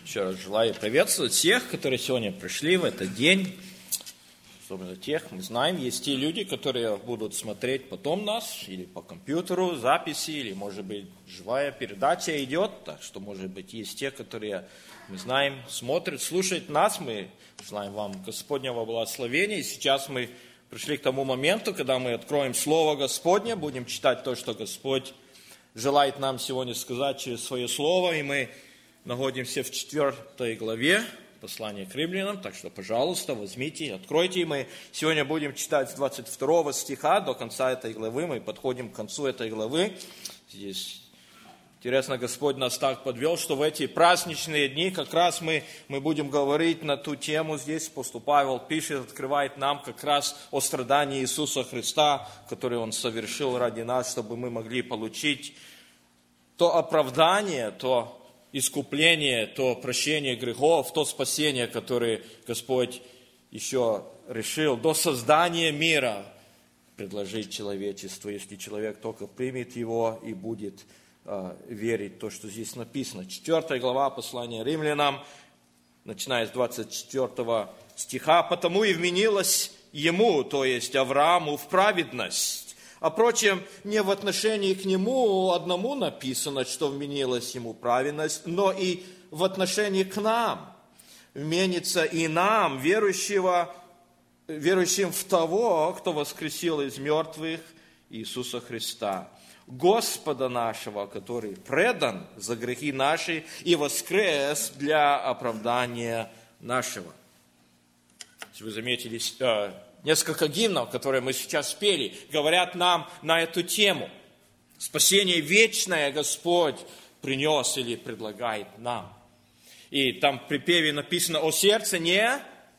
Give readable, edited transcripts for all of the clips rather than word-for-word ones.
Еще раз желаю приветствовать всех, которые сегодня пришли в этот день. Особенно тех, мы знаем, есть те люди, которые будут смотреть потом нас, или по компьютеру, записи, или, может быть, живая передача идет. Так что, может быть, есть те, которые, мы знаем, смотрят, слушают нас. Мы желаем вам Господнего благословения. И сейчас мы пришли к тому моменту, когда мы откроем Слово Господне, будем читать то, что Господь желает нам сегодня сказать через Свое Слово, и мы находимся в 4 главе послания к римлянам, так что, пожалуйста, возьмите, откройте, и мы сегодня будем читать с 22 стиха до конца этой главы, мы подходим к концу этой главы. Здесь, интересно, Господь нас так подвел, что в эти праздничные дни как раз мы будем говорить на ту тему, здесь апостол Павел пишет, открывает нам как раз о страдании Иисуса Христа, которое Он совершил ради нас, чтобы мы могли получить то оправдание, то искупление, то прощение грехов, то спасение, которое Господь еще решил до создания мира предложить человечеству, если человек только примет его и будет верить в то, что здесь написано. 4 глава послания римлянам, начиная с 24 стиха. «Потому и вменилось ему, то есть Аврааму, в праведность». А впрочем, не в отношении к нему одному написано, что вменилась ему праведность, но и в отношении к нам. Вменится и нам, верующим в того, кто воскресил из мертвых Иисуса Христа, Господа нашего, который предан за грехи наши и воскрес для оправдания нашего. Если вы заметили, несколько гимнов, которые мы сейчас спели, говорят нам на эту тему. Спасение вечное Господь принес или предлагает нам. И там в припеве написано: «О сердце, не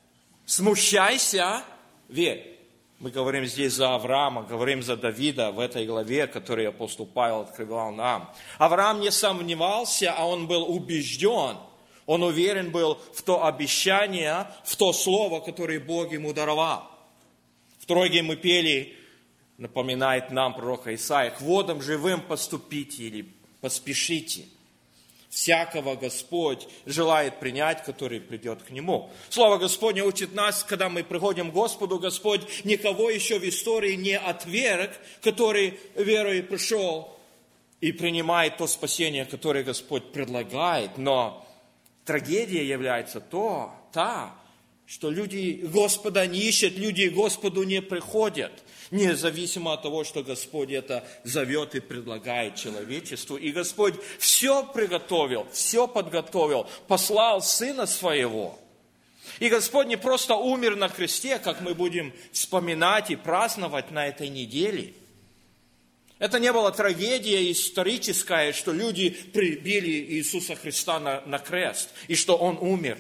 смущайся, верь». Мы говорим здесь за Авраама, говорим за Давида в этой главе, которую апостол Павел открывал нам. Авраам не сомневался, а он был убежден. Он уверен был в то обещание, в то слово, которое Бог ему даровал. В троге мы пели, напоминает нам пророка Исаия: «К водам живым поступите или поспешите». Всякого Господь желает принять, который придет к Нему. Слово Господне учит нас, когда мы приходим к Господу, Господь никого еще в истории не отверг, который верой пришел и принимает то спасение, которое Господь предлагает. Но трагедия является та, что люди Господа не ищут, люди к Господу не приходят, независимо от того, что Господь это зовет и предлагает человечеству. И Господь все приготовил, все подготовил, послал Сына Своего. И Господь не просто умер на кресте, как мы будем вспоминать и праздновать на этой неделе. Это не была трагедия историческая, что люди прибили Иисуса Христа на крест, и что Он умер.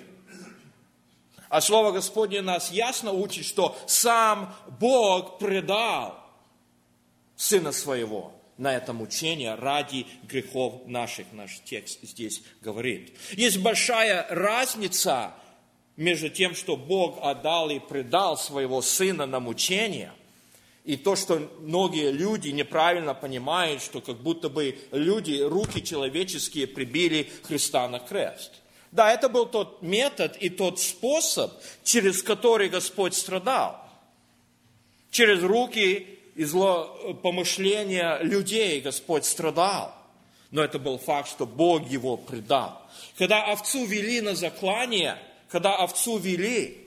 А Слово Господне нас ясно учит, что сам Бог предал Сына Своего на это мучение ради грехов наших. Наш текст здесь говорит. Есть большая разница между тем, что Бог отдал и предал Своего Сына на мучение, и то, что многие люди неправильно понимают, что как будто бы руки человеческие прибили Христа на крест. Да, это был тот метод и тот способ, через который Господь страдал. Через руки и злопомышления людей Господь страдал. Но это был факт, что Бог его предал. Когда овцу вели на заклание, когда овцу вели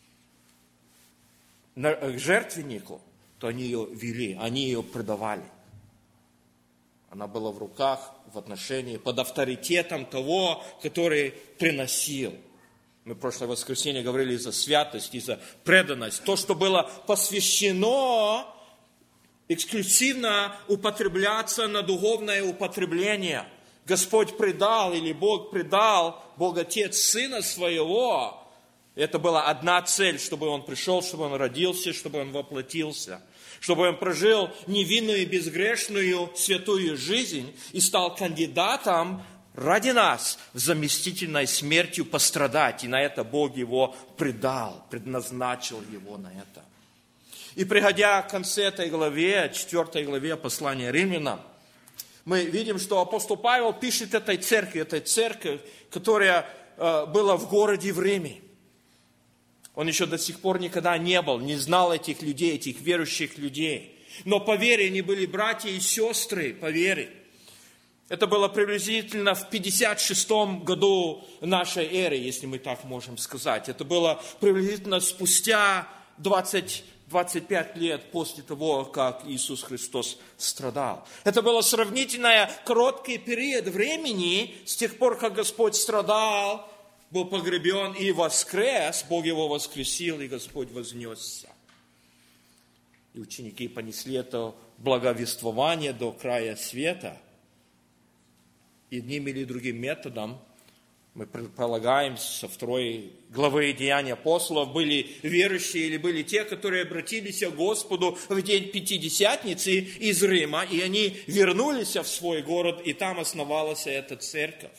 к жертвеннику, то они ее вели, они ее предавали. Она была в руках, в отношении, под авторитетом того, который приносил. Мы в прошлое воскресенье говорили за святость и за преданность. То, что было посвящено эксклюзивно употребляться на духовное употребление. Господь предал, или Бог предал, Бог Отец Сына Своего. Это была одна цель, чтобы Он пришел, чтобы Он родился, чтобы Он воплотился. Чтобы Он прожил невинную и безгрешную святую жизнь и стал кандидатом ради нас в заместительной смертью пострадать. И на это Бог Его предал, предназначил Его на это. И приходя к концу этой главе, 4 главе послания римлянам, мы видим, что апостол Павел пишет этой церкви, которая была в городе в Риме. Он еще до сих пор никогда не был, не знал этих людей, этих верующих людей. Но по вере они были братья и сестры, по вере. Это было приблизительно в 56 году нашей эры, если мы так можем сказать. Это было приблизительно спустя 25 лет после того, как Иисус Христос страдал. Это был сравнительно короткий период времени с тех пор, как Господь страдал, был погребен и воскрес, Бог его воскресил, и Господь вознесся. И ученики понесли это благовествование до края света. Одним или другим методом, мы предполагаем, со 2 главы Деяний апостолов были верующие или были те, которые обратились к Господу в день Пятидесятницы из Рима, и они вернулись в свой город, и там основалась эта церковь.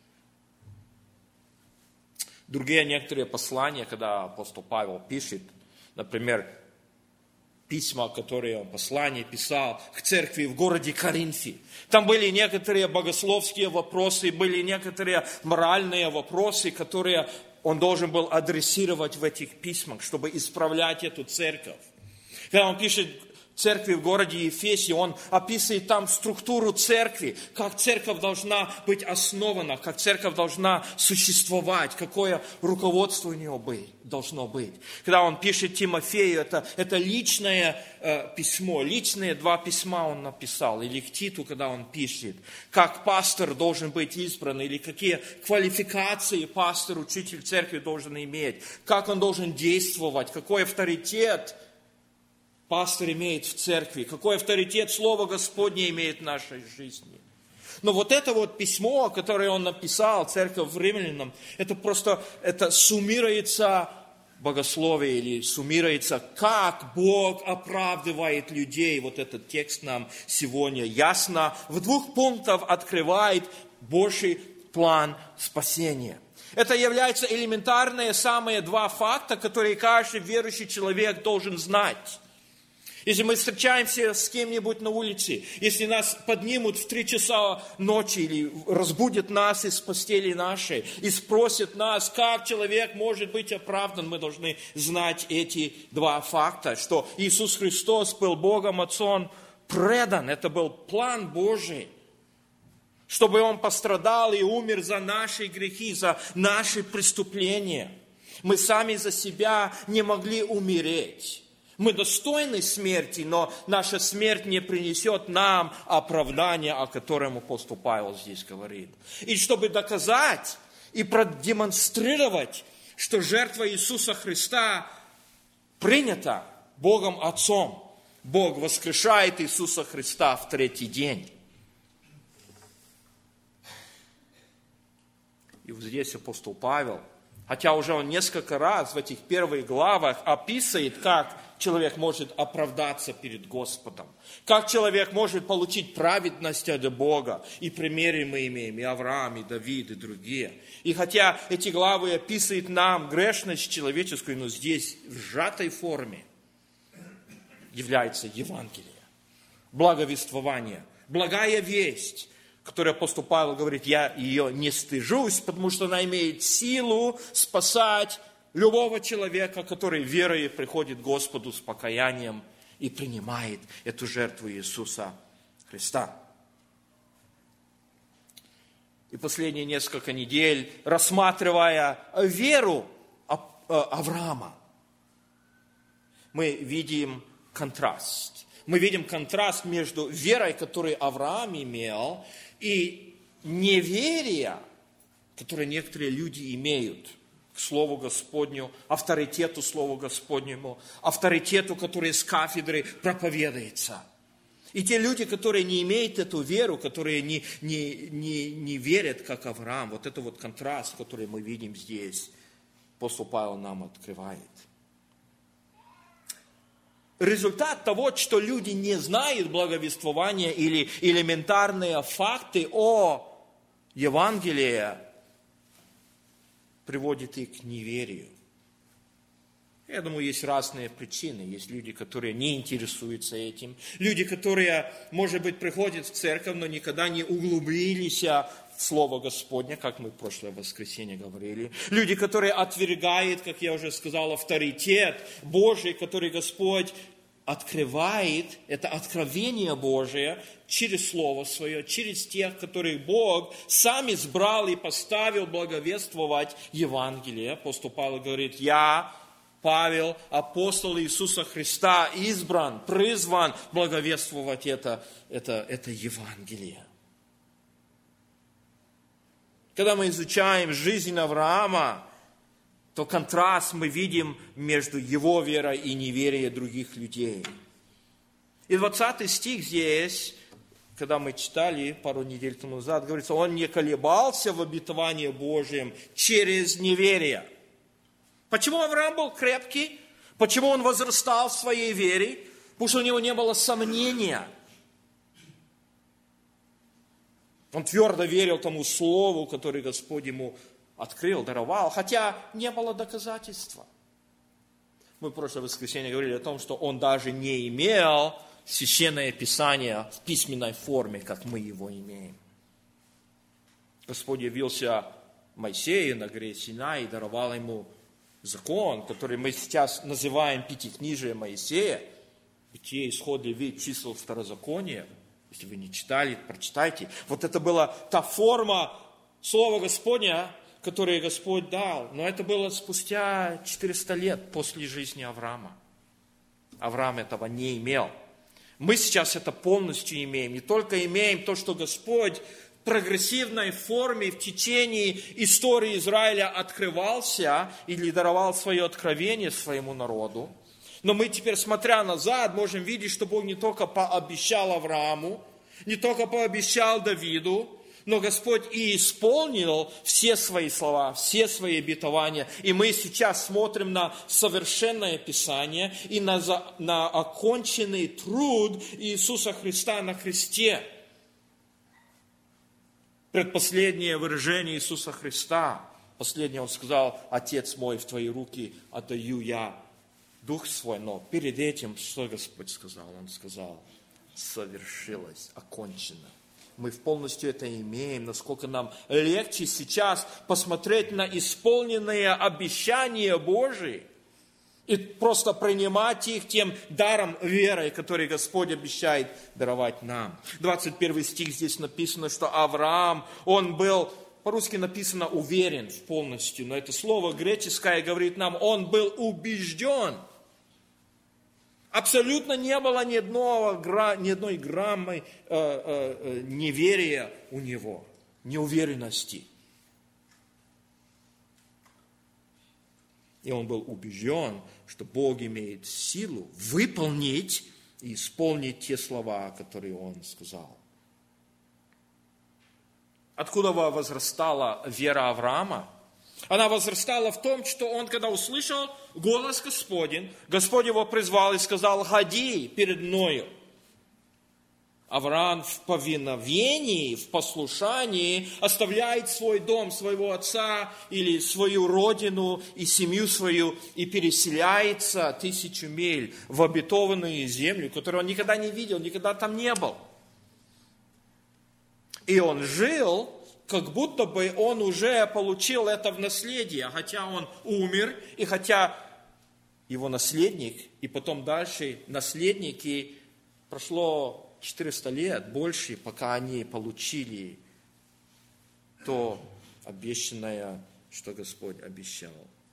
Другие некоторые послания, когда апостол Павел пишет, например, письма, которые он послание писал к церкви в городе Коринфе. Там были некоторые богословские вопросы, были некоторые моральные вопросы, которые он должен был адресировать в этих письмах, чтобы исправлять эту церковь. Когда он пишет церкви в городе Ефесе, он описывает там структуру церкви, как церковь должна быть основана, как церковь должна существовать, какое руководство у нее должно быть. Когда он пишет Тимофею, это личное письмо, личные 2 письма он написал, или к Титу, когда он пишет, как пастор должен быть избран, или какие квалификации пастор, учитель церкви должен иметь, как он должен действовать, какой авторитет пастор имеет в церкви, какой авторитет Слово Господне имеет в нашей жизни. Но вот это вот письмо, которое он написал, церковь в Римлянам, это суммируется богословие или суммируется, как Бог оправдывает людей. Вот этот текст нам сегодня ясно в 2 пунктах открывает Божий план спасения. Это являются элементарные самые 2 факта, которые каждый верующий человек должен знать. Если мы встречаемся с кем-нибудь на улице, если нас поднимут в 3 часа ночи или разбудят нас из постели нашей и спросят нас, как человек может быть оправдан, мы должны знать эти 2 факта, что Иисус Христос был Богом Отцом предан, это был план Божий, чтобы Он пострадал и умер за наши грехи, за наши преступления. Мы сами за себя не могли умереть. Мы достойны смерти, но наша смерть не принесет нам оправдания, о котором апостол Павел здесь говорит. И чтобы доказать и продемонстрировать, что жертва Иисуса Христа принята Богом Отцом, Бог воскрешает Иисуса Христа в 3-й день. И вот здесь апостол Павел, хотя уже он несколько раз в этих первых главах описывает, как человек может оправдаться перед Господом, как человек может получить праведность от Бога. И примеры мы имеем, и Авраам, и Давид, и другие. И хотя эти главы описывают нам грешность человеческую, но здесь в сжатой форме является Евангелие, благовествование, благая весть, которой апостол Павел говорит, я ее не стыжусь, потому что она имеет силу спасать любого человека, который верой приходит к Господу с покаянием и принимает эту жертву Иисуса Христа. И последние несколько недель, рассматривая веру Авраама, мы видим контраст. Мы видим контраст между верой, которую Авраам имел, и неверие, которое некоторые люди имеют к Слову Господню, авторитету Слову Господнему, авторитету, который с кафедры проповедуется. И те люди, которые не имеют эту веру, которые не верят, как Авраам, вот это вот контраст, который мы видим здесь, апостол Павел нам открывает. Результат того, что люди не знают благовествования или элементарные факты о Евангелии, приводит их к неверию. Я думаю, есть разные причины. Есть люди, которые не интересуются этим. Люди, которые, может быть, приходят в церковь, но никогда не углубились в Слово Господне, как мы в прошлое воскресенье говорили. Люди, которые отвергают, как я уже сказал, авторитет Божий, который Господь открывает, это откровение Божие через Слово Свое, через тех, которых Бог сам избрал и поставил благовествовать Евангелие. Апостол Павел говорит: я, Павел, апостол Иисуса Христа, избран, призван благовествовать это Евангелие. Когда мы изучаем жизнь Авраама, то контраст мы видим между его верой и неверием других людей. И 20 стих здесь, когда мы читали пару недель тому назад, говорится: он не колебался в обетовании Божьем через неверие. Почему Авраам был крепкий? Почему он возрастал в своей вере? Потому что у него не было сомнения. Он твердо верил тому слову, которое Господь ему открыл, даровал, хотя не было доказательства. Мы в прошлое воскресенье говорили о том, что он даже не имел священное Писание в письменной форме, как мы его имеем. Господь явился Моисею на горе Синай и даровал ему закон, который мы сейчас называем Пятикнижие Моисея, Бытие, Исход, Левит, Числа, Второзаконие. Если вы не читали, прочитайте. Вот это была та форма Слова Господня, которое Господь дал. Но это было спустя 400 лет после жизни Авраама. Авраам этого не имел. Мы сейчас это полностью имеем. Не только имеем то, что Господь в прогрессивной форме в течение истории Израиля открывался или даровал свое откровение своему народу. Но мы теперь, смотря назад, можем видеть, что Бог не только пообещал Аврааму, не только пообещал Давиду, но Господь и исполнил все свои слова, все свои обетования. И мы сейчас смотрим на совершенное Писание и на оконченный труд Иисуса Христа на кресте. Предпоследнее выражение Иисуса Христа. Последнее Он сказал: «Отец мой, в Твои руки отдаю я Дух Свой». Но перед этим, что Господь сказал? Он сказал: совершилось, окончено. Мы полностью это имеем, насколько нам легче сейчас посмотреть на исполненные обещания Божии и просто принимать их тем даром веры, который Господь обещает даровать нам. 21 стих здесь написано, что Авраам, он был, по-русски написано уверен полностью, но это слово греческое говорит нам, он был убежден. Абсолютно не было ни одной граммы неверия у него, неуверенности. И он был убежден, что Бог имеет силу выполнить и исполнить те слова, которые он сказал. Откуда возрастала вера Авраама? Она возрастала в том, что он, когда услышал голос Господень, Господь его призвал и сказал: «Ходи перед мною». Авраам в повиновении, в послушании оставляет свой дом, своего отца или свою родину и семью свою и переселяется 1000 миль в обетованную землю, которую он никогда не видел, никогда там не был. И он жил, как будто бы он уже получил это в наследие, хотя он умер, и хотя его наследник, и потом дальше наследники, прошло 400 лет, больше, пока они получили то обещанное, что Господь обещал.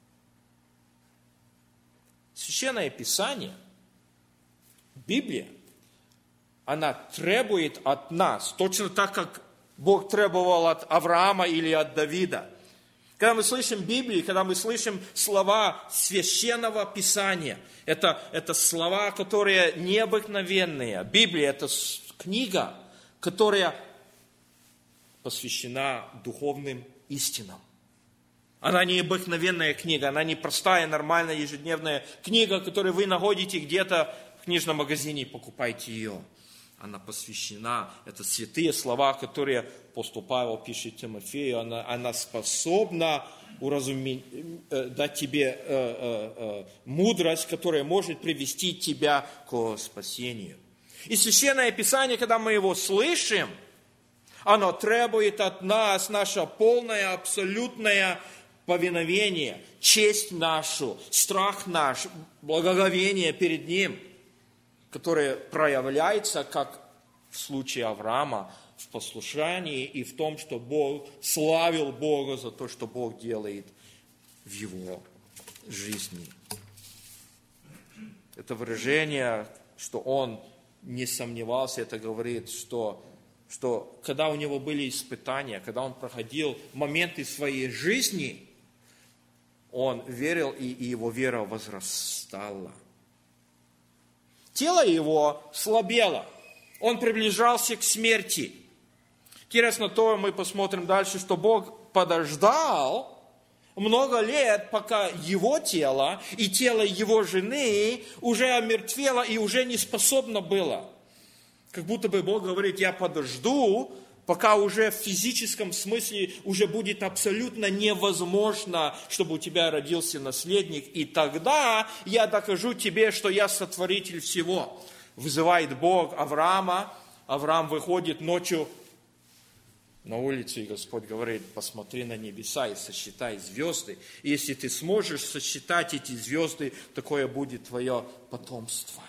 Священное Писание, Библия, она требует от нас, точно так, как Бог требовал от Авраама или от Давида. Когда мы слышим Библию, когда мы слышим слова Священного Писания, это слова, которые необыкновенные. Библия – это книга, которая посвящена духовным истинам. Она не обыкновенная книга, она не простая, нормальная, ежедневная книга, которую вы находите где-то в книжном магазине и покупаете ее. Она посвящена, это святые слова, которые апостол Павел пишет Тимофею, она способна дать тебе мудрость, которая может привести тебя к спасению. И Священное Писание, когда мы его слышим, оно требует от нас наше полное, абсолютное повиновение, честь нашу, страх наш, благоговение перед Ним, которое проявляется, как в случае Авраама, в послушании и в том, что Бог славил Бога за то, что Бог делает в его жизни. Это выражение, что он не сомневался, это говорит, что когда у него были испытания, когда он проходил моменты своей жизни, он верил, и его вера возрастала. Тело его слабело, он приближался к смерти. Интересно то, мы посмотрим дальше, что Бог подождал много лет, пока его тело и тело его жены уже омертвело и уже не способно было. Как будто бы Бог говорит, я подожду, пока уже в физическом смысле уже будет абсолютно невозможно, чтобы у тебя родился наследник, и тогда я докажу тебе, что я сотворитель всего. Вызывает Бог Авраама, Авраам выходит ночью на улицу, и Господь говорит, посмотри на небеса и сосчитай звезды. И если ты сможешь сосчитать эти звезды, такое будет твое потомство.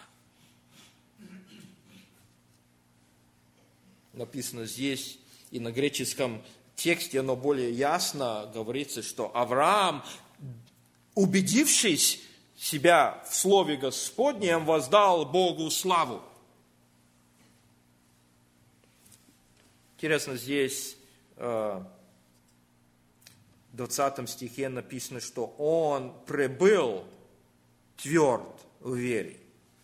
Написано здесь, и на греческом тексте оно более ясно говорится, что Авраам, убедившись себя в Слове Господнем, воздал Богу славу. Интересно, здесь в 20 стихе написано, что он пребыл тверд в вере.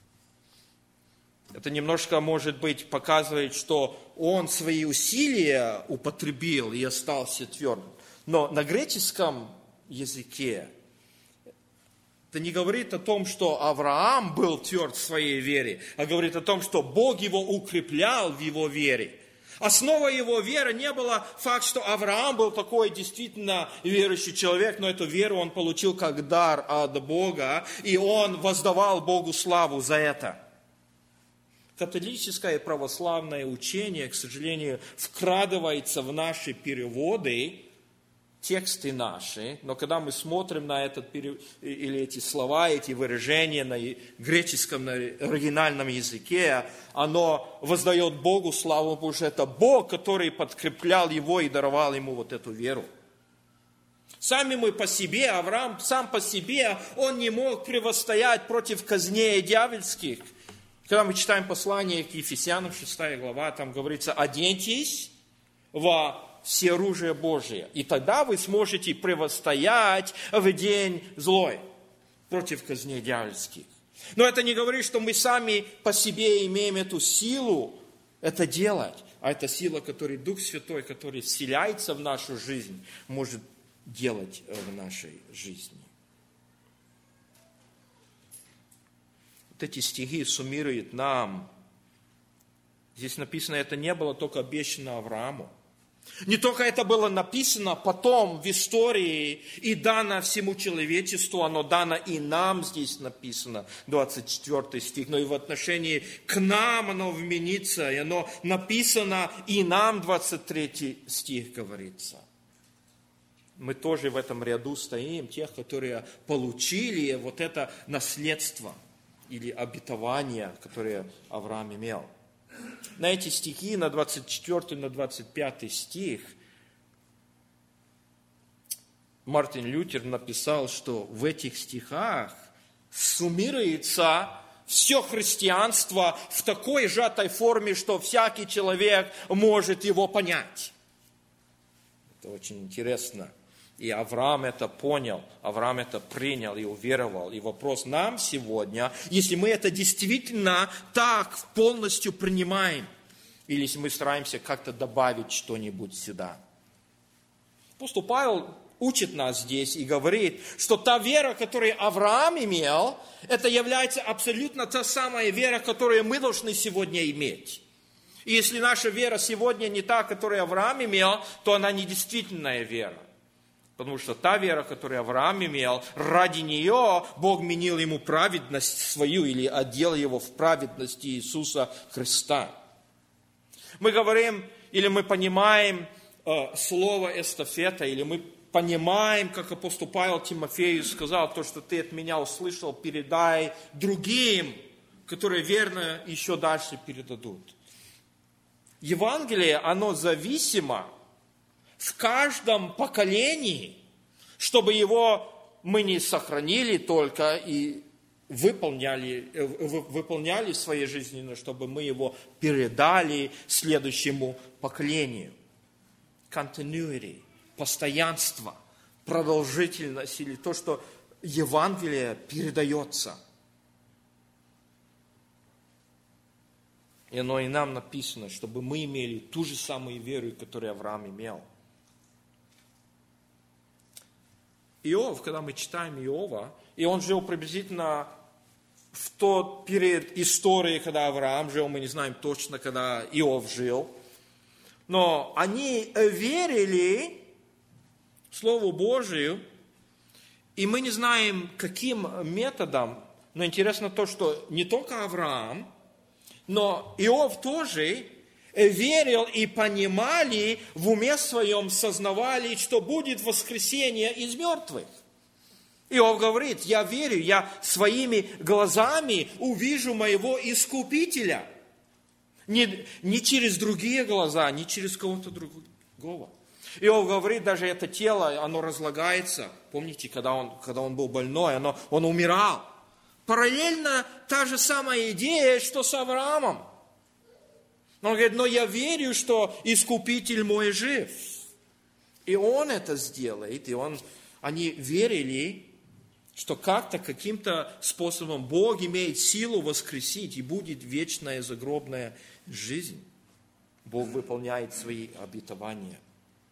Это немножко, может быть, показывает, что он свои усилия употребил и остался твердым. Но на греческом языке это не говорит о том, что Авраам был тверд в своей вере, а говорит о том, что Бог его укреплял в его вере. Основой его веры не было факт, что Авраам был такой действительно верующий человек, но эту веру он получил как дар от Бога, и он воздавал Богу славу за это. Католическое и православное учение, к сожалению, вкрадывается в наши переводы, тексты наши, но когда мы смотрим на этот или эти слова, эти выражения на греческом, на оригинальном языке, оно воздает Богу славу, потому что это Бог, который подкреплял его и даровал ему вот эту веру. Сами мы по себе, Авраам сам по себе, он не мог противостоять против козней дьявольских. Когда мы читаем послание к Ефесянам, 6 глава, там говорится, оденьтесь во всеоружие Божие, и тогда вы сможете противостоять в день злой против козней дьявольских. Но это не говорит, что мы сами по себе имеем эту силу это делать, а это сила, которую Дух Святой, который вселяется в нашу жизнь, может делать в нашей жизни. Вот эти стихи суммируют нам. Здесь написано, это не было только обещано Аврааму. Не только это было написано потом в истории и дано всему человечеству, оно дано и нам, здесь написано, 24 стих, но и в отношении к нам оно вменится, и оно написано и нам, 23 стих говорится. Мы тоже в этом ряду стоим, тех, которые получили вот это наследство или обетование, которое Авраам имел. На эти стихи, на 24 на 25 стих, Мартин Лютер написал, что в этих стихах суммируется все христианство в такой сжатой форме, что всякий человек может его понять. Это очень интересно. И Авраам это понял, Авраам это принял и уверовал. И вопрос нам сегодня, если мы это действительно так полностью принимаем, или если мы стараемся как-то добавить что-нибудь сюда. Апостол Павел учит нас здесь и говорит, что та вера, которую Авраам имел, это является абсолютно та самая вера, которую мы должны сегодня иметь. И если наша вера сегодня не та, которую Авраам имел, то она не действительная вера. Потому что та вера, которую Авраам имел, ради нее Бог менил ему праведность свою или одел его в праведность Иисуса Христа. Мы говорим, или мы понимаем слово эстафета, или мы понимаем, как апостол Павел Тимофею сказал, то, что ты от меня услышал, передай другим, которые верно еще дальше передадут. Евангелие, оно зависимо в каждом поколении, чтобы его мы не сохранили только и выполняли в своей жизни, но чтобы мы его передали следующему поколению. Continuity, постоянство, продолжительность или то, что Евангелие передается. И оно и нам написано, чтобы мы имели ту же самую веру, которую Авраам имел. Иов, когда мы читаем Иова, и он жил приблизительно в тот период истории, когда Авраам жил, мы не знаем точно, когда Иов жил, но они верили Слову Божию, и мы не знаем, каким методом, но интересно то, что не только Авраам, но Иов тоже верил и понимали, в уме своем сознавали, что будет воскресение из мертвых. Иов говорит, я верю, я своими глазами увижу моего Искупителя. Не через другие глаза, не через кого-то другого. Иов говорит, даже это тело, оно разлагается. Помните, когда он был больной, он умирал. Параллельно та же самая идея, что с Авраамом. Он говорит, но я верю, что Искупитель мой жив. И он это сделает. И они верили, что как-то, каким-то способом Бог имеет силу воскресить, и будет вечная загробная жизнь. Бог выполняет свои обетования.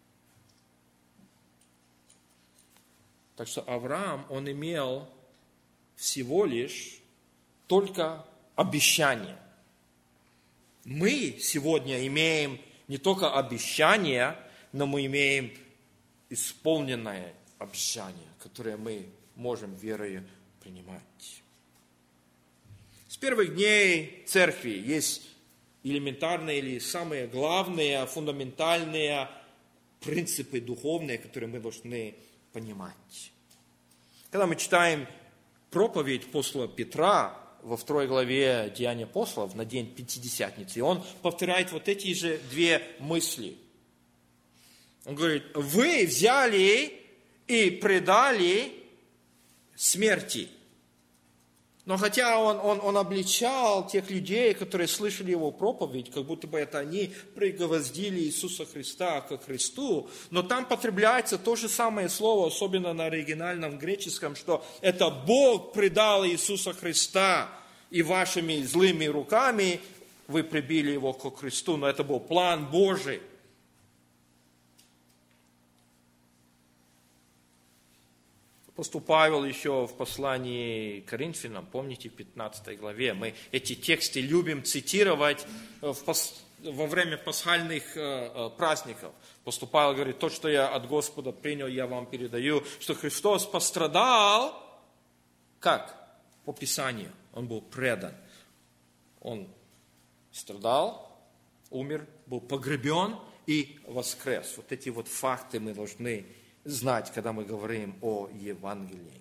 Так что Авраам, он имел всего лишь только обещание. Мы сегодня имеем не только обещание, но мы имеем исполненное обещание, которое мы можем верою принимать. С первых дней церкви есть элементарные или самые главные, фундаментальные принципы духовные, которые мы должны понимать. Когда мы читаем проповедь апостола Петра во 2 главе Деяний апостолов на день Пятидесятницы, он повторяет вот эти же две мысли. Он говорит, вы взяли и предали смерти. Но хотя он обличал тех людей, которые слышали его проповедь, как будто бы это они пригвоздили Иисуса Христа ко кресту, но там потребляется то же самое слово, особенно на оригинальном греческом, что это Бог предал Иисуса Христа, и вашими злыми руками вы прибили его ко кресту, но это был план Божий. Апостол Павел еще в послании к Коринфянам, помните, в 15 главе, мы эти тексты любим цитировать во время пасхальных праздников. Апостол Павел говорит, то, что я от Господа принял, я вам передаю, что Христос пострадал, как? По Писанию. Он был предан. Он страдал, умер, был погребен и воскрес. Вот эти вот факты мы должны знать, когда мы говорим о Евангелии.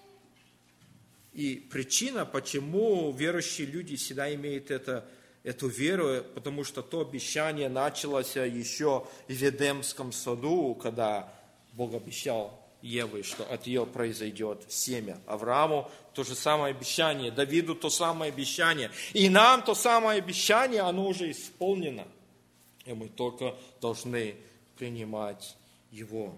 И причина, почему верующие люди всегда имеют эту веру, потому что то обещание началось еще в Эдемском саду, когда Бог обещал Еве, что от ее произойдет семя. Аврааму то же самое обещание, Давиду то самое обещание. И нам то самое обещание, оно уже исполнено. И мы только должны принимать его.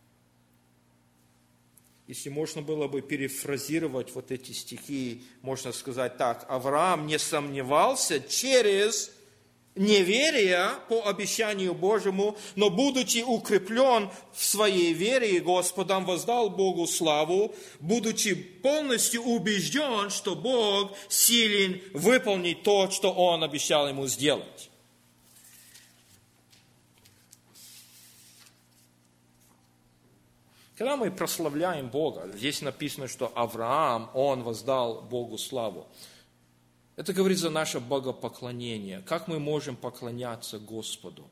Если можно было бы перефразировать вот эти стихи, можно сказать так. Авраам не сомневался через неверие по обещанию Божьему, но будучи укреплен в своей вере, Господом воздал Богу славу, будучи полностью убежден, что Бог силен выполнить то, что Он обещал ему сделать. Когда мы прославляем Бога, здесь написано, что Авраам, он воздал Богу славу. Это говорит за наше богопоклонение. Как мы можем поклоняться Господу?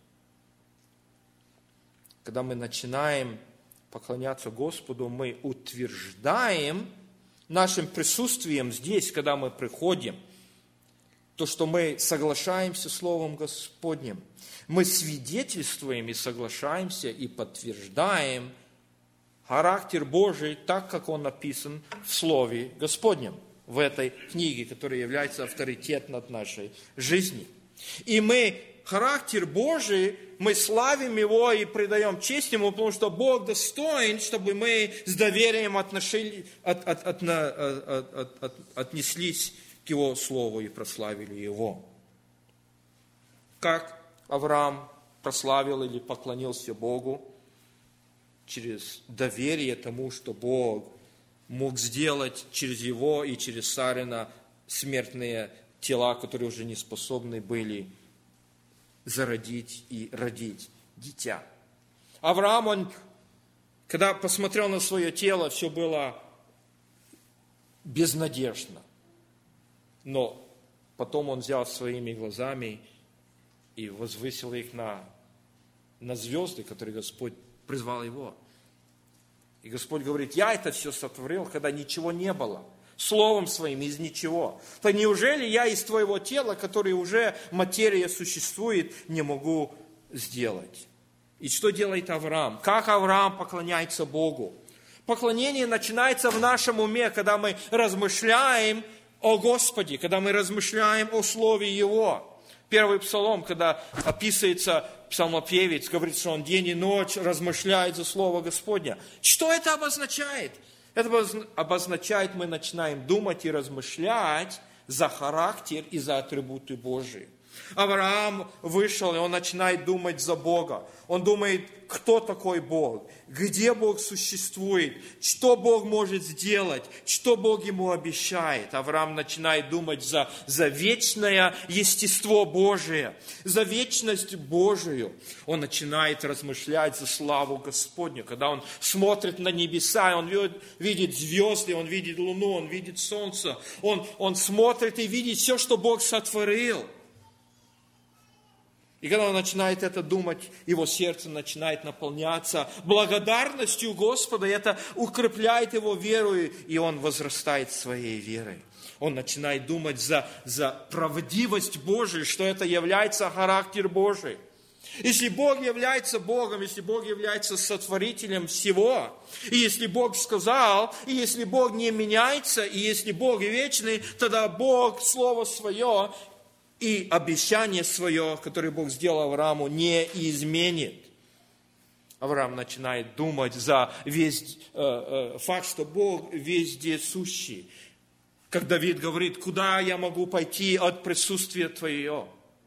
Когда мы начинаем поклоняться Господу, мы утверждаем нашим присутствием здесь, когда мы приходим, то, что мы соглашаемся с Словом Господним. Мы свидетельствуем и соглашаемся и подтверждаем характер Божий, так как он написан в Слове Господнем, в этой книге, которая является авторитетом над нашей жизнью. И мы характер Божий, мы славим Его и предаем честь Ему, потому что Бог достоин, чтобы мы с доверием отнеслись к Его Слову и прославили Его. Как Авраам прославил или поклонился Богу? Через доверие тому, что Бог мог сделать через его и через Сарина смертные тела, которые уже не способны были зародить и родить дитя. Авраам, он, когда посмотрел на свое тело, все было безнадежно. Но потом он взял своими глазами и возвысил их на звезды, которые Господь призвал его. И Господь говорит: я это все сотворил, когда ничего не было. Словом своим из ничего. То неужели я из твоего тела, которое уже материя существует, не могу сделать? И что делает Авраам? Как Авраам поклоняется Богу? Поклонение начинается в нашем уме, когда мы размышляем о Господе, когда мы размышляем о Слове Его. Первый псалом, когда описывается псалмопевец, говорит, что он день и ночь размышляет за Слово Господня. Что это обозначает? Это обозначает, мы начинаем думать и размышлять за характер и за атрибуты Божии. Авраам вышел, и он начинает думать за Бога. Он думает, кто такой Бог, где Бог существует, что Бог может сделать, что Бог ему обещает. Авраам начинает думать за вечное естество Божие, за вечность Божию. Он начинает размышлять за славу Господню. Когда он смотрит на небеса, он видит звезды, он видит луну, он видит солнце. Он смотрит и видит все, что Бог сотворил. И когда он начинает это думать, его сердце начинает наполняться благодарностью Господа, и это укрепляет его веру, и он возрастает своей верой. Он начинает думать за правдивость Божию, что это является характер Божий. Если Бог является Богом, если Бог является сотворителем всего, и если Бог сказал, и если Бог не меняется, и если Бог вечный, тогда Бог Слово Свое и обещание свое, которое Бог сделал Аврааму, не изменит. Авраам начинает думать за весь факт, что Бог везде сущий. Как Давид говорит: куда я могу пойти от присутствия Твоего?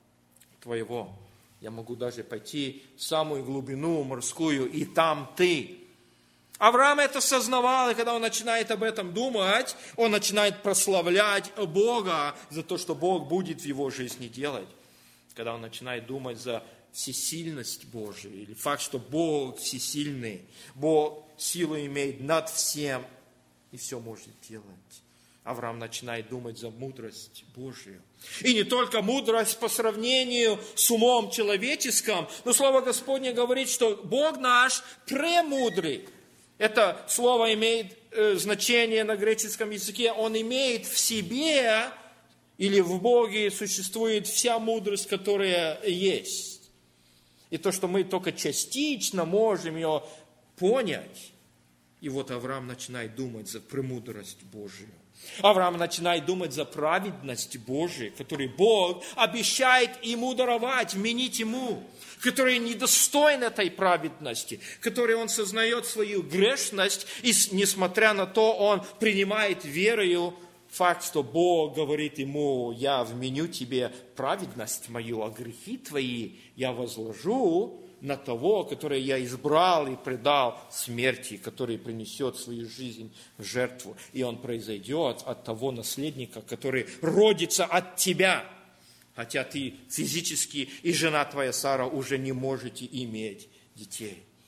Я могу даже пойти в самую глубину морскую, и там Ты. Авраам это сознавал, и когда он начинает об этом думать, он начинает прославлять Бога за то, что Бог будет в его жизни делать. Когда он начинает думать за всесильность Божию, или факт, что Бог всесильный, Бог силу имеет над всем и все может делать. Авраам начинает думать за мудрость Божию. И не только мудрость по сравнению с умом человеческим, но Слово Господне говорит, что Бог наш премудрый. Это слово имеет значение на греческом языке. Он имеет в себе, или в Боге существует вся мудрость, которая есть. И то, что мы только частично можем ее понять. И вот Авраам начинает думать за премудрость Божию. Авраам начинает думать за праведность Божию, которую Бог обещает ему даровать, вменить ему, который недостоин этой праведности, который он сознает свою грешность, и несмотря на то, он принимает верою факт, что Бог говорит ему: я вменю тебе праведность мою, а грехи твои я возложу на того, который я избрал и предал смерти, который принесет свою жизнь в жертву. И он произойдет от того наследника, который родится от тебя. Хотя ты физически и жена твоя Сара уже не можете иметь детей.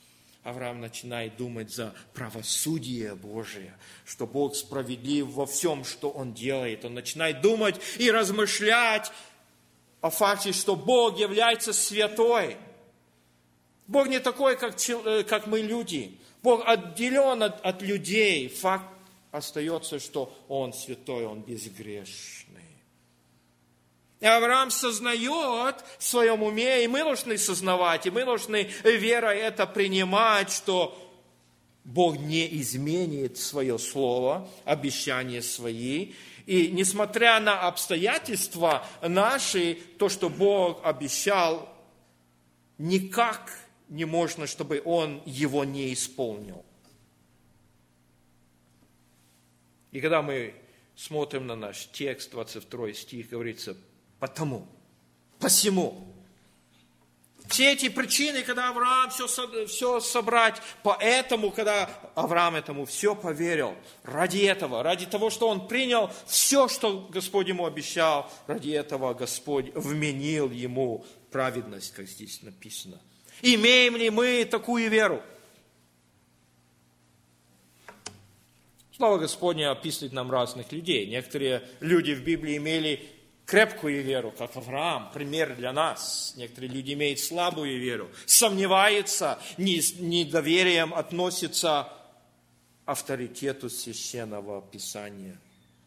Авраам начинает думать за правосудие Божие, что Бог справедлив во всем, что Он делает. Он начинает думать и размышлять о факте, что Бог является святой. Бог не такой, как мы люди. Бог отделен от людей. Факт остается, что Он святой, Он безгрешный. И Авраам сознает в своем уме, и мы должны сознавать, и мы должны верой это принимать, что Бог не изменит свое слово, обещания свои. И несмотря на обстоятельства наши, то, что Бог обещал, никак не можно, чтобы Он его не исполнил. И когда мы смотрим на наш текст, 22 стих, говорится, потому, посему. Все эти причины, когда Авраам все собрать, поэтому, когда Авраам этому все поверил, ради этого, ради того, что он принял все, что Господь ему обещал, ради этого Господь вменил ему праведность, как здесь написано. Имеем ли мы такую веру? Слово Господне описывает нам разных людей. Некоторые люди в Библии имели крепкую веру, как Авраам, пример для нас. Некоторые люди имеют слабую веру, сомневаются, недоверием относятся к авторитету Священного Писания.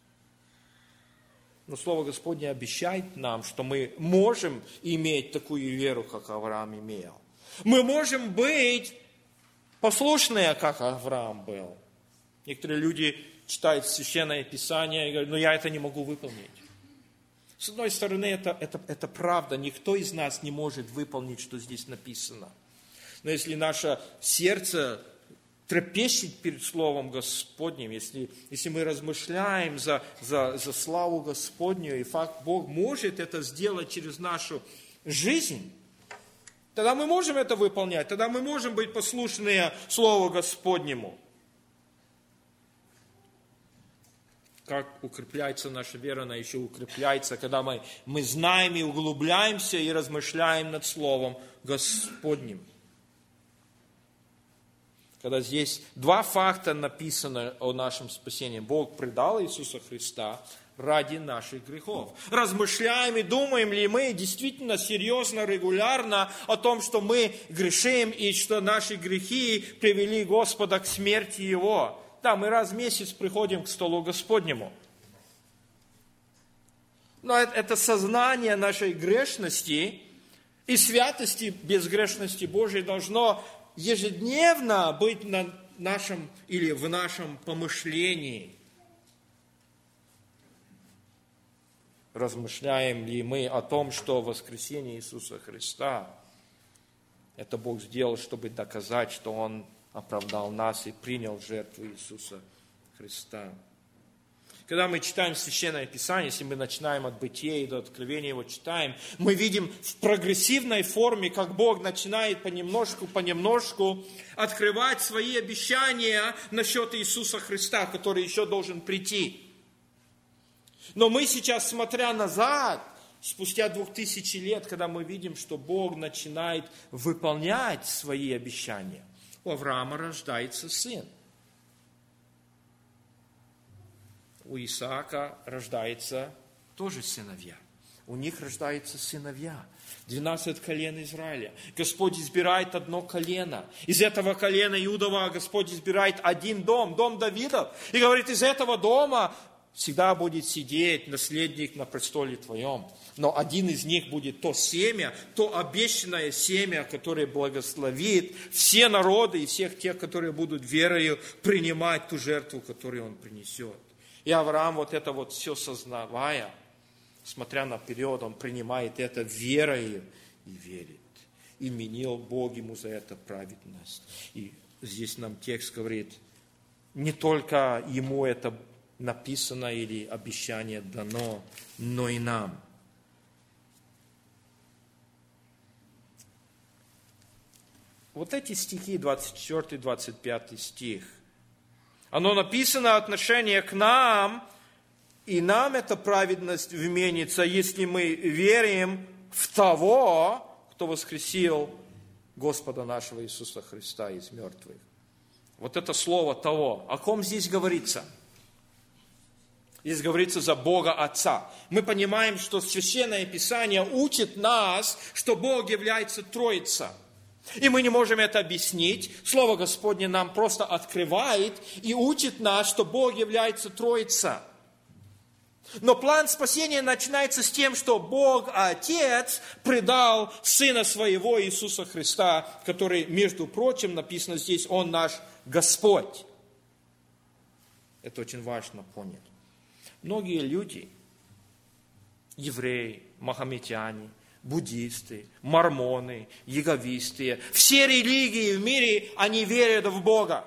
Но Слово Господне обещает нам, что мы можем иметь такую веру, как Авраам имел. Мы можем быть послушные, как Авраам был. Некоторые люди читают Священное Писание и говорят, но я это не могу выполнить. С одной стороны, это правда. Никто из нас не может выполнить, что здесь написано. Но если наше сердце трепещет перед Словом Господним, если мы размышляем за славу Господню, и факт, Бог может это сделать через нашу жизнь, тогда мы можем это выполнять, тогда мы можем быть послушны Слову Господнему. Как укрепляется наша вера, она еще укрепляется, когда мы знаем и углубляемся и размышляем над Словом Господним. Когда здесь два факта написано о нашем спасении. Бог предал Иисуса Христа ради наших грехов. Размышляем и думаем ли мы действительно серьезно, регулярно о том, что мы грешим и что наши грехи привели Господа к смерти Его. Да, мы раз в месяц приходим к столу Господнему. Но это сознание нашей грешности и святости, безгрешности Божией должно ежедневно быть на нашем или в нашем помышлении. Размышляем ли мы о том, что воскресение Иисуса Христа, это Бог сделал, чтобы доказать, что Он оправдал нас и принял жертву Иисуса Христа. Когда мы читаем Священное Писание, если мы начинаем от Бытия и до Откровения его читаем, мы видим в прогрессивной форме, как Бог начинает понемножку открывать свои обещания насчет Иисуса Христа, который еще должен прийти. Но мы сейчас, смотря назад, спустя 2000 лет, когда мы видим, что Бог начинает выполнять свои обещания, у Авраама рождается сын. У Исаака рождается тоже сыновья. У них рождаются сыновья. 12 колен Израиля. Господь избирает одно колено. Из этого колена Иудова Господь избирает один дом, дом Давидов. И говорит, из этого дома всегда будет сидеть наследник на престоле твоем. Но один из них будет то семя, то обещанное семя, которое благословит все народы и всех тех, которые будут верою принимать ту жертву, которую он принесет. И Авраам вот это вот все сознавая, смотря наперед, он принимает это верою и верит. И менил Бог ему за это праведность. И здесь нам текст говорит, не только ему это написано или обещание дано, но и нам. Вот эти стихи, 24-25 стих, оно написано отношение к нам, и нам эта праведность вменится, если мы верим в того, кто воскресил Господа нашего Иисуса Христа из мертвых. Вот это слово того. О ком здесь говорится? Здесь говорится за Бога Отца. Мы понимаем, что Священное Писание учит нас, что Бог является Троица. И мы не можем это объяснить. Слово Господне нам просто открывает и учит нас, что Бог является Троица. Но план спасения начинается с тем, что Бог Отец предал Сына Своего Иисуса Христа, который, между прочим, написано здесь, Он наш Господь. Это очень важно понять. Многие люди, евреи, мохаммедяне, буддисты, мормоны, иеговисты, все религии в мире, они верят в Бога.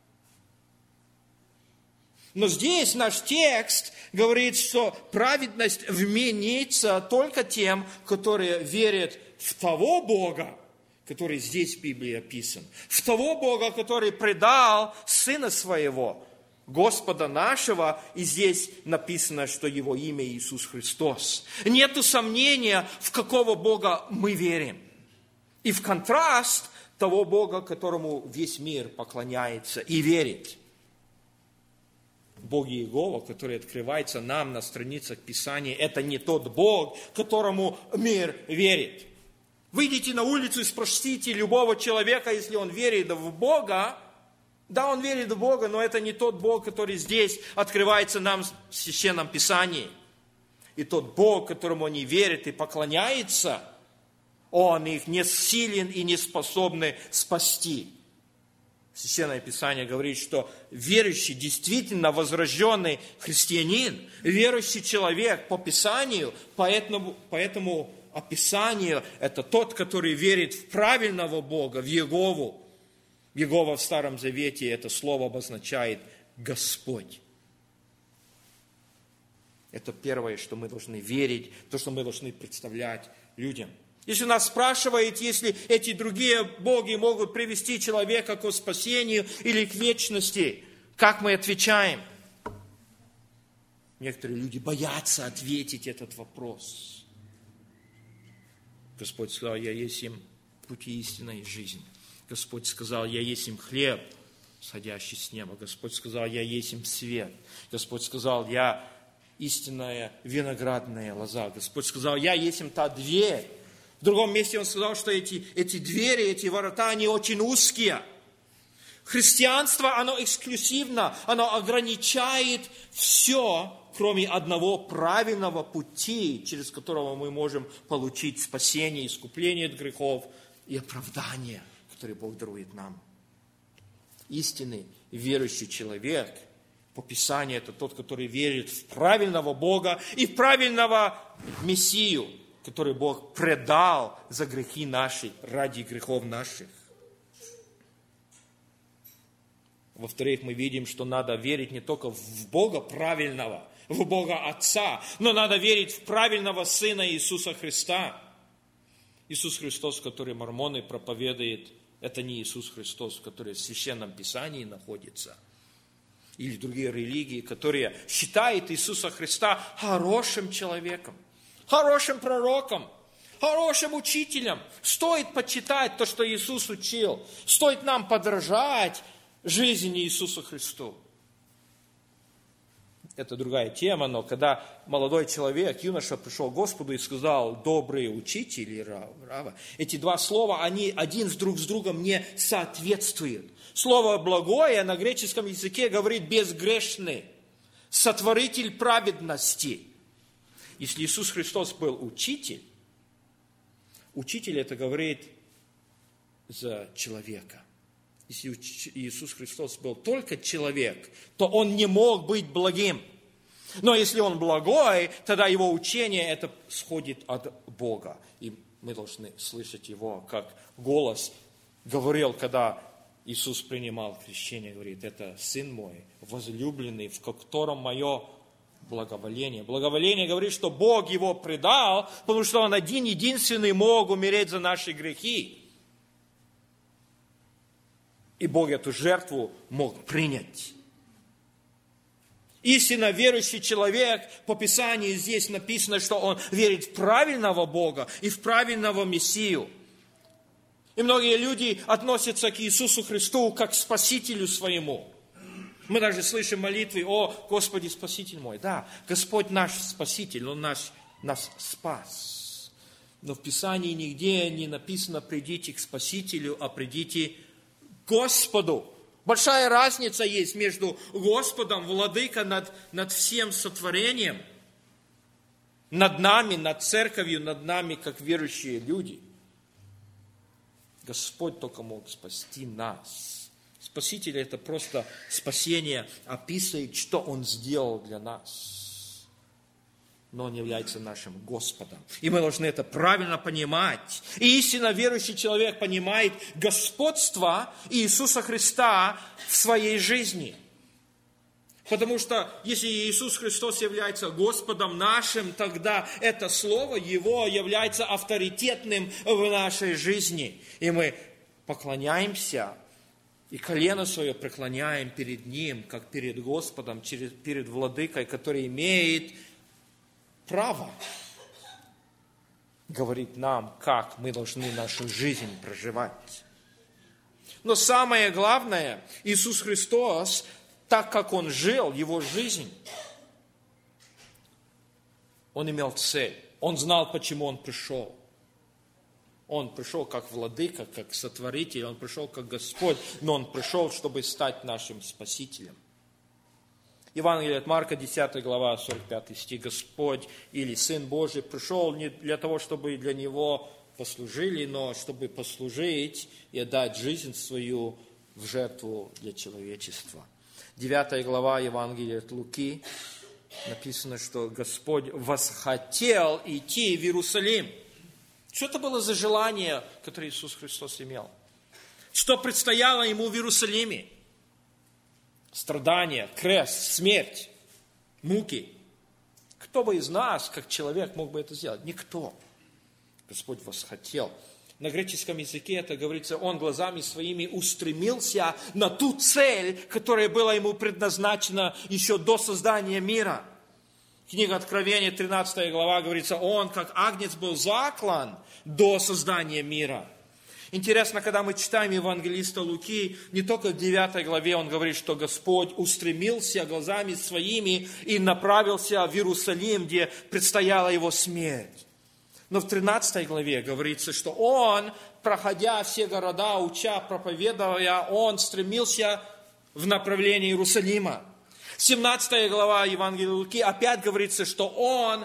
Но здесь наш текст говорит, что праведность вменится только тем, которые верят в того Бога, который здесь в Библии описан, в того Бога, который предал Сына Своего, Господа нашего, и здесь написано, что Его имя Иисус Христос. Нету сомнения, в какого Бога мы верим. И в контраст того Бога, которому весь мир поклоняется и верит. Бог Иегова, который открывается нам на страницах Писания, это не тот Бог, которому мир верит. Выйдите на улицу и спросите любого человека, если он верит в Бога. Да, он верит в Бога, но это не тот Бог, который здесь открывается нам в Священном Писании. И тот Бог, которому они верят и поклоняются, Он их не силен и не способен спасти. Священное Писание говорит, что верующий, действительно возрожденный христианин, верующий человек по Писанию, по этому описанию, это тот, который верит в правильного Бога, в Иегову. Иегова в Старом Завете это слово обозначает Господь. Это первое, что мы должны верить, то, что мы должны представлять людям. Если нас спрашивают, если эти другие боги могут привести человека к спасению или к вечности, как мы отвечаем? Некоторые люди боятся ответить этот вопрос. Господь сказал, я есть им пути истины и жизнь. Господь сказал, я есть им хлеб, сходящий с неба. Господь сказал, я есть им свет. Господь сказал, я истинная виноградная лоза. Господь сказал, я есть им та дверь. В другом месте Он сказал, что эти двери, эти ворота, они очень узкие. Христианство, оно эксклюзивно, оно ограничает все, кроме одного правильного пути, через которого мы можем получить спасение, искупление от грехов и оправдание, который Бог дарует нам. Истинный верующий человек, по Писанию, это тот, который верит в правильного Бога и в правильного Мессию, который Бог предал за грехи наши, ради грехов наших. Во-вторых, мы видим, что надо верить не только в Бога правильного, в Бога Отца, но надо верить в правильного Сына Иисуса Христа. Иисус Христос, который мормоны проповедуют, это не Иисус Христос, который в Священном Писании находится. Или другие религии, которые считают Иисуса Христа хорошим человеком, хорошим пророком, хорошим учителем. Стоит почитать то, что Иисус учил. Стоит нам подражать жизни Иисуса Христу. Это другая тема, но когда молодой человек, юноша, пришел к Господу и сказал «добрый учитель» или «рава», эти два слова, они один друг с другом не соответствуют. Слово «благое» на греческом языке говорит «безгрешный», «сотворитель праведности». Если Иисус Христос был учитель, учитель это говорит за человека. Если Иисус Христос был только человек, то Он не мог быть благим. Но если Он благой, тогда Его учение это сходит от Бога. И мы должны слышать Его, как голос говорил, когда Иисус принимал крещение, говорит, это Сын мой, возлюбленный, в котором мое благоволение. Благоволение говорит, что Бог Его предал, потому что Он один, единственный мог умереть за наши грехи. И Бог эту жертву мог принять. Истинно верующий человек, по Писанию здесь написано, что он верит в правильного Бога и в правильного Мессию. И многие люди относятся к Иисусу Христу как к Спасителю своему. Мы даже слышим молитвы: «О, Господи, Спаситель мой». Да, Господь наш Спаситель, Он нас спас. Но в Писании нигде не написано: придите к Спасителю, а придите к Господу. Большая разница есть между Господом, Владыкой над всем сотворением, над нами, над церковью, над нами, как верующие люди. Господь только мог спасти нас. Спаситель — это просто спасение, описывает, что Он сделал для нас. Но Он является нашим Господом. И мы должны это правильно понимать. И истинно верующий человек понимает господство Иисуса Христа в своей жизни. Потому что если Иисус Христос является Господом нашим, тогда это Слово Его является авторитетным в нашей жизни. И мы поклоняемся, и колено свое преклоняем перед Ним, как перед Господом, перед Владыкой, который имеет право говорить нам, как мы должны нашу жизнь проживать. Но самое главное, Иисус Христос, так как Он жил, Его жизнь, Он имел цель. Он знал, почему Он пришел. Он пришел как Владыка, как Сотворитель, Он пришел как Господь, но Он пришел, чтобы стать нашим Спасителем. Евангелие от Марка, 10 глава, 45 стих. Господь или Сын Божий пришел не для того, чтобы для Него послужили, но чтобы послужить и отдать жизнь свою в жертву для человечества. 9 глава Евангелия от Луки написано, что Господь восхотел идти в Иерусалим. Что это было за желание, которое Иисус Христос имел? Что предстояло Ему в Иерусалиме? Страдания, крест, смерть, муки. Кто бы из нас, как человек, мог бы это сделать? Никто. Господь восхотел. На греческом языке это говорится: Он глазами своими устремился на ту цель, которая была Ему предназначена еще до создания мира. Книга Откровения, 13 глава, говорится: Он, как агнец, был заклан до создания мира. Интересно, когда мы читаем евангелиста Луки, не только в 9 главе он говорит, что Господь устремился глазами своими и направился в Иерусалим, где предстояла Его смерть. Но в 13 главе говорится, что Он, проходя все города, уча, проповедуя, Он стремился в направлении Иерусалима. 17 глава Евангелия Луки опять говорится, что Он,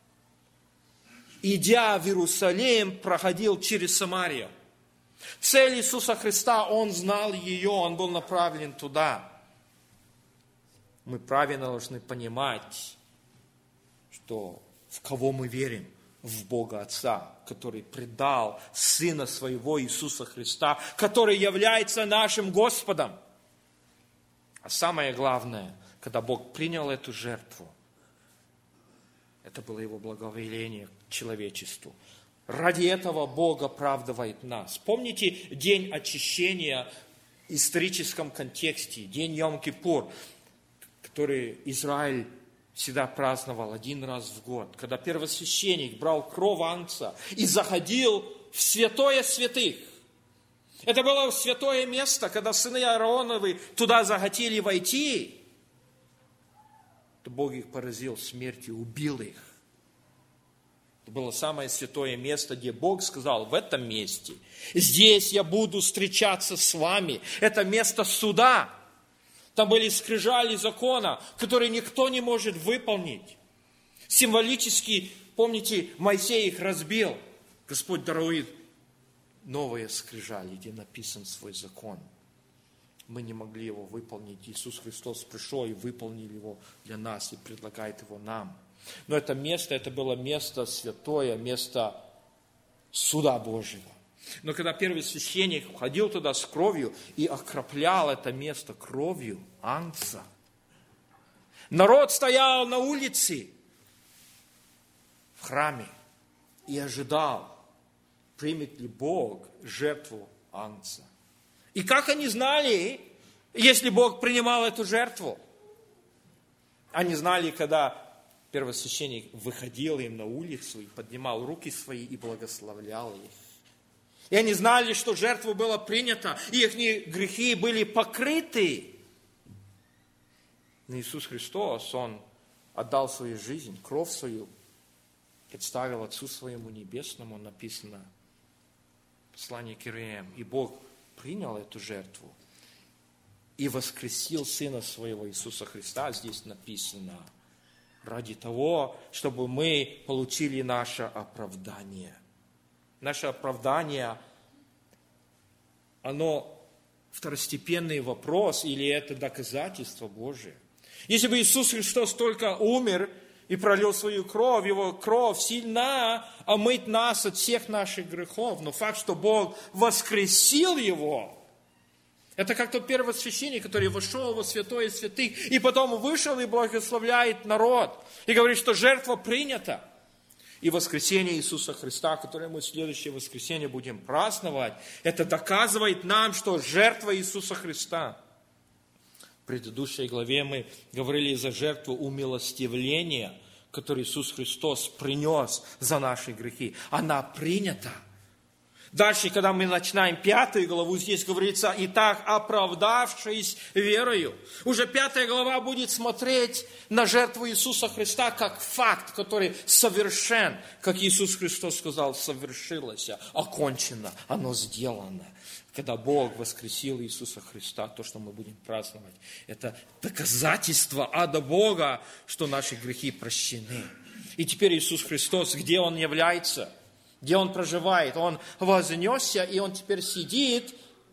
идя в Иерусалим, проходил через Самарию. Цель Иисуса Христа, Он знал ее, Он был направлен туда. Мы правильно должны понимать, что в кого мы верим. В Бога Отца, который предал Сына Своего Иисуса Христа, который является нашим Господом. А самое главное, когда Бог принял эту жертву, это было Его благоволение к человечеству. Ради этого Бог оправдывает нас. Помните день очищения в историческом контексте, день Йом-Кипур, который Израиль всегда праздновал один раз в год, когда первосвященник брал кровь агнца и заходил в святое святых. Это было святое место, когда сыны Аароновы туда захотели войти, то Бог их поразил смертью, убил их. Это было самое святое место, где Бог сказал: в этом месте, здесь я буду встречаться с вами. Это место суда. Там были скрижали закона, которые никто не может выполнить. Символически, помните, Моисей их разбил. Господь дарует новые скрижали, где написан свой закон. Мы не могли его выполнить. Иисус Христос пришел и выполнил его для нас и предлагает его нам. Но это место, это было место святое, место суда Божьего. Но когда первосвященник входил туда с кровью и окроплял это место кровью агнца, народ стоял на улице в храме и ожидал, примет ли Бог жертву агнца. И как они знали, если Бог принимал эту жертву? Они знали, когда первосвященник выходил им на улицу и поднимал руки свои и благословлял их. И они знали, что жертва была принята, и их грехи были покрыты. Но Иисус Христос, Он отдал свою жизнь, кровь свою, представил Отцу Своему Небесному, написано в послании к Евреям. И Бог принял эту жертву и воскресил Сына Своего Иисуса Христа, здесь написано, ради того, чтобы мы получили наше оправдание. Наше оправдание, оно второстепенный вопрос, или это доказательство Божие. Если бы Иисус Христос только умер и пролил свою кровь, Его кровь сильна омыть нас от всех наших грехов, но факт, что Бог воскресил Его, это как тот первосвященник, который вошел во святое святых, и потом вышел и благословляет народ, и говорит, что жертва принята. И воскресение Иисуса Христа, которое мы в следующее воскресенье будем праздновать, это доказывает нам, что жертва Иисуса Христа. В предыдущей главе мы говорили за жертву умилостивления, которую Иисус Христос принес за наши грехи. Она принята. Дальше, когда мы начинаем 5 главу, здесь говорится, «Итак, оправдавшись верою». Уже 5 глава будет смотреть на жертву Иисуса Христа как факт, который совершен. Как Иисус Христос сказал, совершилось, окончено, оно сделано. Когда Бог воскресил Иисуса Христа, то, что мы будем праздновать, это доказательство ада Бога, что наши грехи прощены. И теперь Иисус Христос, где Он является? Где Он проживает? Он вознесся, и Он теперь сидит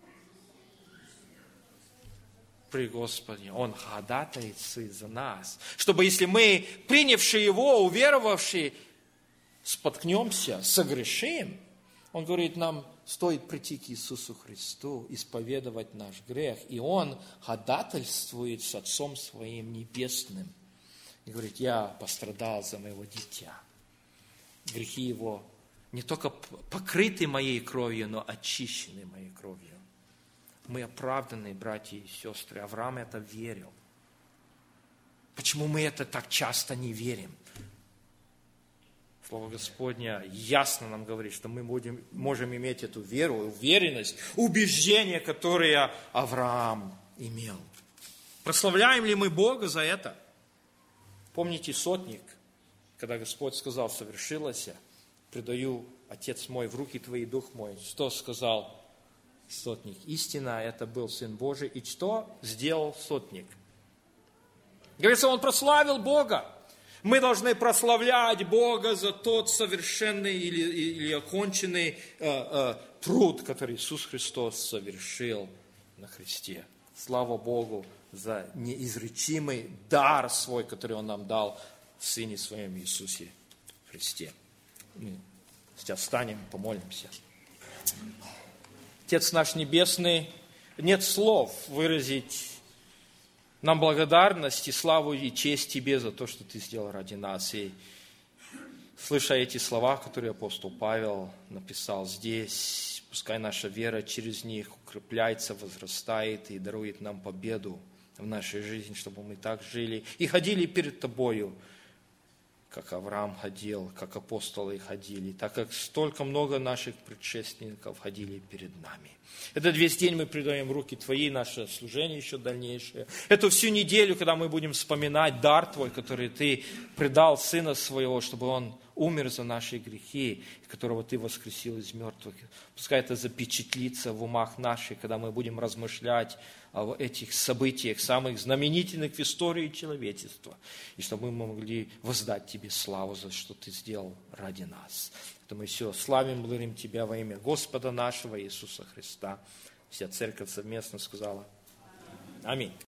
при Господе. Он ходатайствует за нас. Чтобы если мы, принявшие Его, уверовавшие, споткнемся, согрешим, Он говорит нам, стоит прийти к Иисусу Христу, исповедовать наш грех, и Он ходатайствует с Отцом Своим Небесным. И говорит, я пострадал за моего дитя. Грехи Его не только покрыты моей кровью, но очищены моей кровью. Мы оправданы, братья и сестры. Авраам это верил. Почему мы это так часто не верим? Слово Господне ясно нам говорит, что мы можем иметь эту веру, уверенность, убеждение, которое Авраам имел. Прославляем ли мы Бога за это? Помните сотник, когда Господь сказал, совершилось, предаю, Отец мой, в руки Твои, Дух мой. Что сказал сотник? Истина, это был Сын Божий. И что сделал сотник? Говорится, он прославил Бога. Мы должны прославлять Бога за тот совершенный или оконченный труд, который Иисус Христос совершил на кресте. Слава Богу за неизречимый дар свой, который Он нам дал в Сыне Своем Иисусе Христе. Мы сейчас встанем, помолимся. Отец наш Небесный, нет слов выразить нам благодарность и славу и честь Тебе за то, что Ты сделал ради нас. И слыша эти слова, которые апостол Павел написал здесь, пускай наша вера через них укрепляется, возрастает и дарует нам победу в нашей жизни, чтобы мы так жили и ходили перед Тобою, как Авраам ходил, как апостолы ходили, так как столько много наших предшественников ходили перед нами. Этот весь день мы предаем в руки Твои, наше служение еще дальнейшее. Эту всю неделю, когда мы будем вспоминать дар Твой, который Ты предал Сына Своего, чтобы Он умер за наши грехи, которого Ты воскресил из мертвых. Пускай это запечатлится в умах наших, когда мы будем размышлять о этих событиях, самых знаменательных в истории человечества, и чтобы мы могли воздать Тебе славу за что Ты сделал ради нас. Это мы все славим, благодарим Тебя во имя Господа нашего Иисуса Христа. Вся церковь совместно сказала Аминь.